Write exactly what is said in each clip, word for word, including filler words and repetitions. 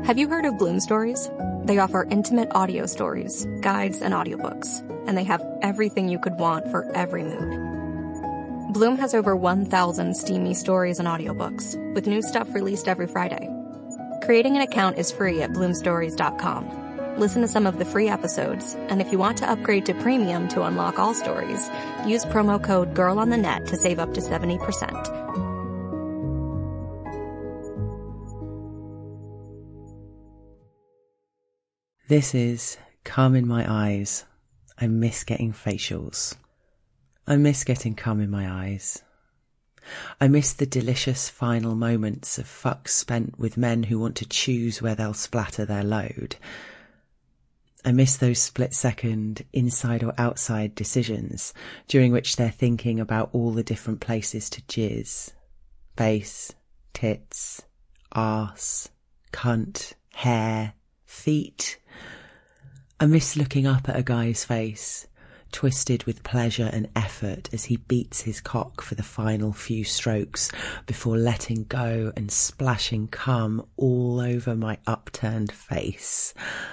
Have you heard of Bloom Stories? They offer intimate audio stories, guides, and audiobooks, and they have everything you could want for every mood. Bloom has over one thousand steamy stories and audiobooks, with new stuff released every Friday. Creating an account is free at bloom stories dot com. Listen to some of the free episodes, and if you want to upgrade to premium to unlock all stories, use promo code GIRLONTHENET to save up to seventy percent. This is Cum in My Eyes. I miss getting facials. I miss getting cum in my eyes. I miss the delicious final moments of fucks spent with men who want to choose where they'll splatter their load. I miss those split-second inside or outside decisions during which they're thinking about all the different places to jizz. Face, tits, arse, cunt, hair, feet. I miss looking up at a guy's face, twisted with pleasure and effort as he beats his cock for the final few strokes before letting go and splashing cum all over my upturned face.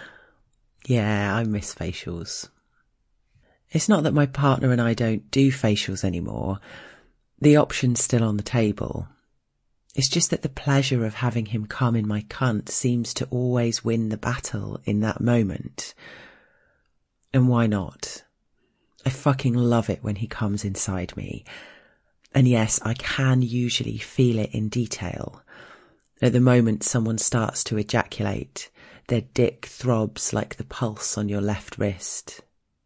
Yeah, I miss facials. It's not that my partner and I don't do facials anymore. The option's still on the table. It's just that the pleasure of having him come in my cunt seems to always win the battle in that moment. And why not? I fucking love it when he comes inside me. And yes, I can usually feel it in detail. At the moment someone starts to ejaculate, their dick throbs like the pulse on your left wrist.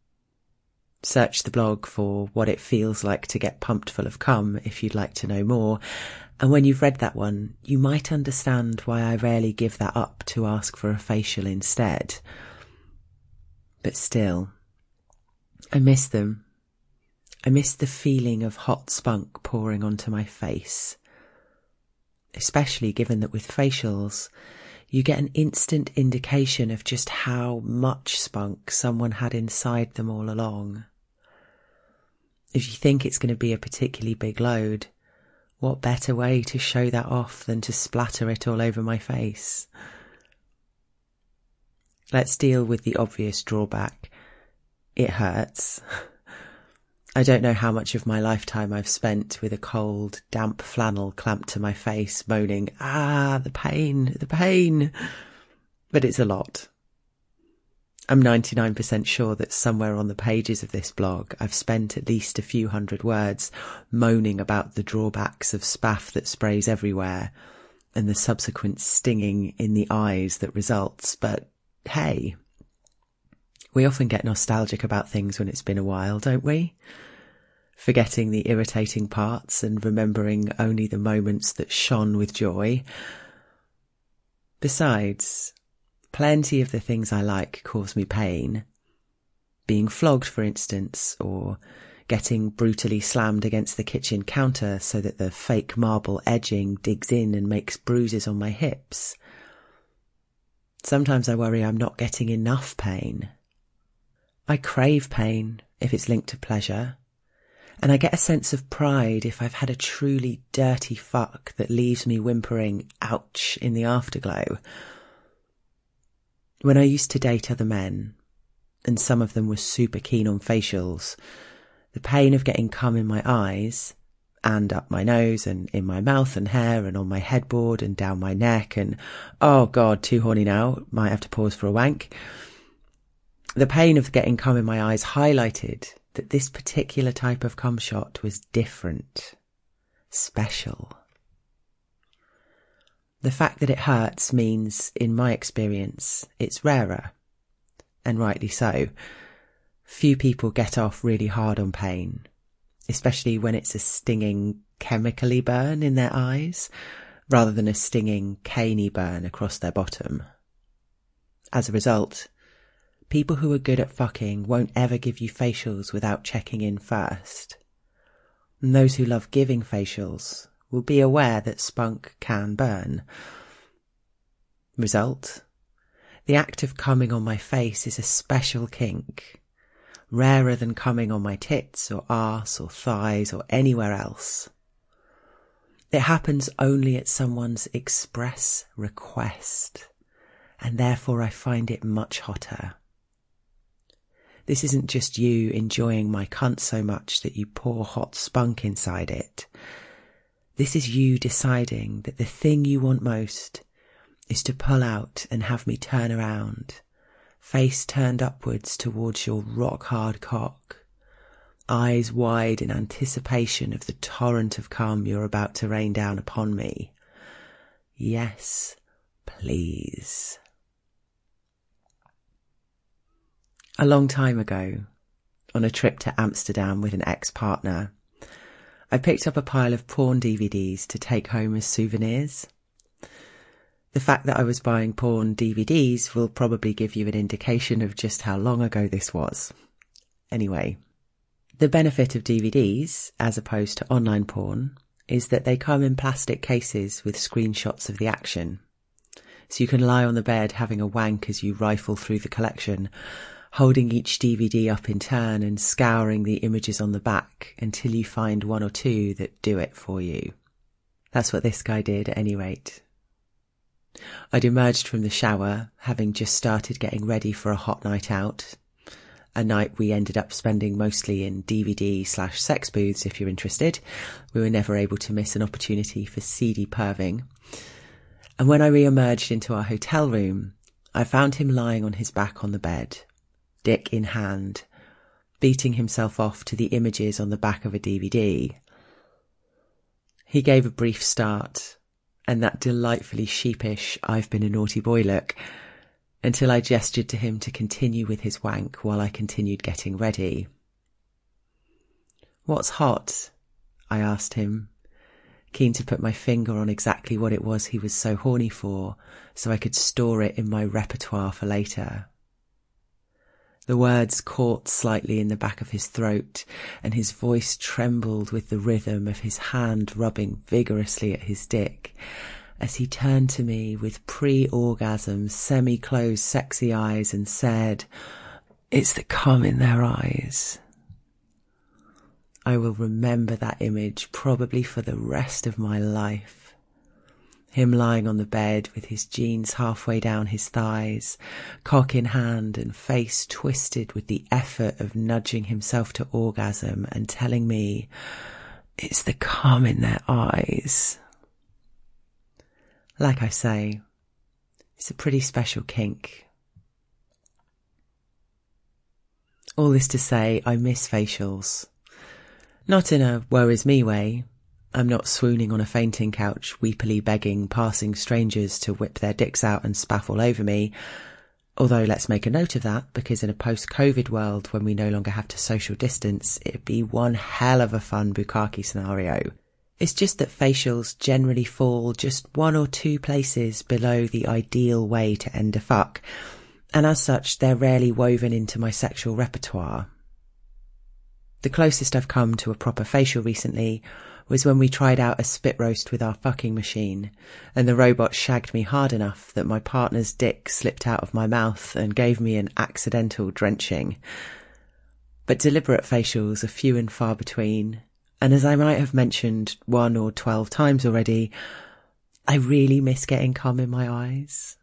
Search the blog for what it feels like to get pumped full of cum if you'd like to know more. And when you've read that one, you might understand why I rarely give that up to ask for a facial instead. But still, I miss them. I miss the feeling of hot spunk pouring onto my face. Especially given that with facials, you get an instant indication of just how much spunk someone had inside them all along. If you think it's going to be a particularly big load, what better way to show that off than to splatter it all over my face? Let's deal with the obvious drawback. It hurts. I don't know how much of my lifetime I've spent with a cold, damp flannel clamped to my face, moaning, ah, the pain, the pain. But it's a lot. I'm ninety-nine percent sure that somewhere on the pages of this blog I've spent at least a few hundred words moaning about the drawbacks of spaff that sprays everywhere and the subsequent stinging in the eyes that results. But hey, we often get nostalgic about things when it's been a while, don't we? Forgetting the irritating parts and remembering only the moments that shone with joy. Besides, plenty of the things I like cause me pain. Being flogged, for instance, or getting brutally slammed against the kitchen counter so that the fake marble edging digs in and makes bruises on my hips. Sometimes I worry I'm not getting enough pain. I crave pain if it's linked to pleasure, and I get a sense of pride if I've had a truly dirty fuck that leaves me whimpering ouch in the afterglow. When I used to date other men, and some of them were super keen on facials, the pain of getting cum in my eyes, and up my nose, and in my mouth and hair, and on my headboard, and down my neck, and, oh god, too horny now, might have to pause for a wank. The pain of getting cum in my eyes highlighted that this particular type of cum shot was different, special. The fact that it hurts means, in my experience, it's rarer, and rightly so. Few people get off really hard on pain, especially when it's a stinging chemically burn in their eyes, rather than a stinging caney burn across their bottom. As a result, people who are good at fucking won't ever give you facials without checking in first. And those who love giving facials will be aware that spunk can burn. Result? The act of coming on my face is a special kink, rarer than coming on my tits or arse or thighs or anywhere else. It happens only at someone's express request, and therefore I find it much hotter. This isn't just you enjoying my cunt so much that you pour hot spunk inside it. This is you deciding that the thing you want most is to pull out and have me turn around, face turned upwards towards your rock-hard cock, eyes wide in anticipation of the torrent of cum you're about to rain down upon me. Yes, please. A long time ago, on a trip to Amsterdam with an ex-partner, I picked up a pile of porn D V Ds to take home as souvenirs. The fact that I was buying porn D V Ds will probably give you an indication of just how long ago this was. Anyway, the benefit of D V Ds, as opposed to online porn, is that they come in plastic cases with screenshots of the action. So you can lie on the bed having a wank as you rifle through the collection, holding each D V D up in turn and scouring the images on the back until you find one or two that do it for you. That's what this guy did at any rate. I'd emerged from the shower, having just started getting ready for a hot night out, a night we ended up spending mostly in D V D slash sex booths if you're interested. We were never able to miss an opportunity for seedy perving. And when I re-emerged into our hotel room, I found him lying on his back on the bed, dick in hand, beating himself off to the images on the back of a D V D. He gave a brief start, and that delightfully sheepish "I've been a naughty boy" look, until I gestured to him to continue with his wank while I continued getting ready. "What's hot?" I asked him, keen to put my finger on exactly what it was he was so horny for, so I could store it in my repertoire for later. The words caught slightly in the back of his throat, and his voice trembled with the rhythm of his hand rubbing vigorously at his dick, as he turned to me with pre-orgasm, semi-closed sexy eyes and said, "It's the cum in their eyes." I will remember that image probably for the rest of my life. Him lying on the bed with his jeans halfway down his thighs, cock in hand and face twisted with the effort of nudging himself to orgasm and telling me, "It's the cum in their eyes." Like I say, it's a pretty special kink. All this to say, I miss facials. Not in a woe is me way. I'm not swooning on a fainting couch, weepily begging passing strangers to whip their dicks out and spaff all over me. Although let's make a note of that, because in a post-COVID world when we no longer have to social distance, it'd be one hell of a fun bukkake scenario. It's just that facials generally fall just one or two places below the ideal way to end a fuck, and as such they're rarely woven into my sexual repertoire. The closest I've come to a proper facial recently was when we tried out a spit roast with our fucking machine, and the robot shagged me hard enough that my partner's dick slipped out of my mouth and gave me an accidental drenching. But deliberate facials are few and far between, and as I might have mentioned one or twelve times already, I really miss getting cum in my eyes.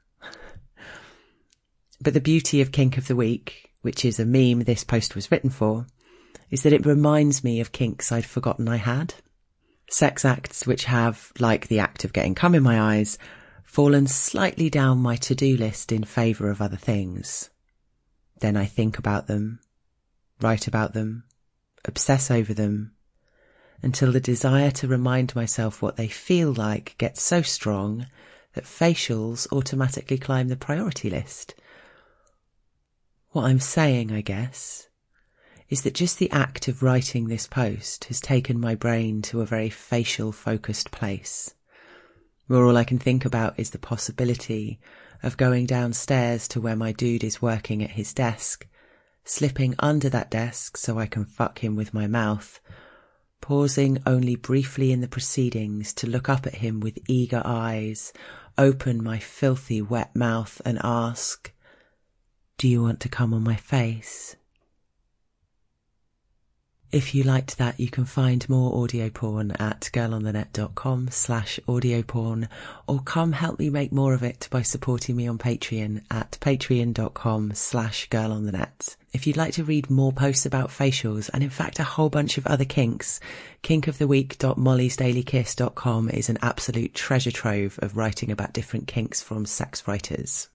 But the beauty of Kink of the Week, which is a meme this post was written for, is that it reminds me of kinks I'd forgotten I had. Sex acts which have, like the act of getting cum in my eyes, fallen slightly down my to-do list in favour of other things. Then I think about them, write about them, obsess over them, until the desire to remind myself what they feel like gets so strong that facials automatically climb the priority list. What I'm saying, I guess, is that just the act of writing this post has taken my brain to a very facial-focused place, where all I can think about is the possibility of going downstairs to where my dude is working at his desk, slipping under that desk so I can fuck him with my mouth, pausing only briefly in the proceedings to look up at him with eager eyes, open my filthy wet mouth and ask, "Do you want to come on my face?" If you liked that, you can find more audio porn at girlonthenet.com slash audio porn, or come help me make more of it by supporting me on Patreon at patreon.com slash girlonthenet. If you'd like to read more posts about facials, and in fact a whole bunch of other kinks, kinkoftheweek dot mollys daily kiss dot com is an absolute treasure trove of writing about different kinks from sex writers.